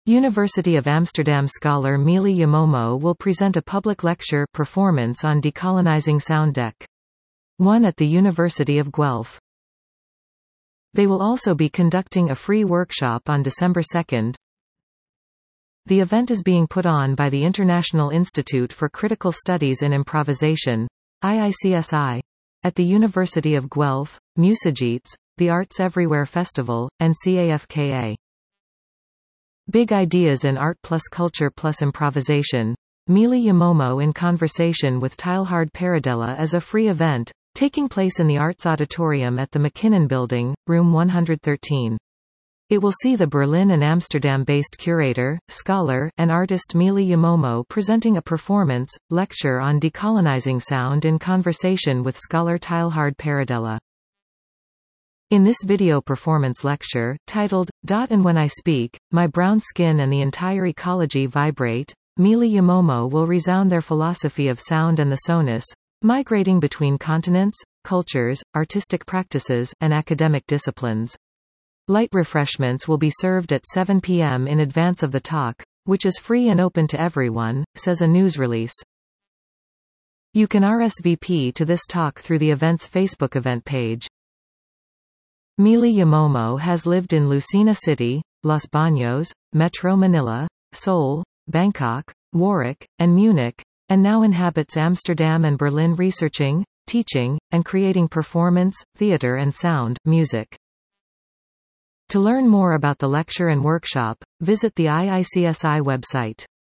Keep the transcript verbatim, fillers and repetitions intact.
University of Amsterdam scholar Mealy Yamomo will present a public lecture performance on decolonizing sound. Deck one at the University of Guelph. They will also be conducting a free workshop on December second. The event is being put on by the International Institute for Critical Studies in Improvisation, I I C S I, at the University of Guelph, Musageets, the Arts Everywhere Festival, and C A F K A. Big Ideas in Art plus Culture plus Improvisation. Mealy Yamomo in conversation with Teilhard Paradella is a free event, taking place in the Arts Auditorium at the McKinnon Building, room one hundred thirteen. It will see the Berlin and Amsterdam-based curator, scholar, and artist Mealy Yamomo presenting a performance, lecture on decolonizing sound in conversation with scholar Teilhard Paradella. In this video performance lecture, titled, "And When I Speak, My Brown Skin and the Entire Ecology Vibrate," Mealy Yamomo will resound their philosophy of sound and the sonus, migrating between continents, cultures, artistic practices, and academic disciplines. Light refreshments will be served at seven p m in advance of the talk, which is free and open to everyone, says a news release. You can R S V P to this talk through the event's Facebook event page. Mealy Yamomo has lived in Lucena City, Los Baños, Metro Manila, Seoul, Bangkok, Warwick, and Munich, and now inhabits Amsterdam and Berlin researching, teaching, and creating performance, theater and sound, music. To learn more about the lecture and workshop, visit the I I C S I website.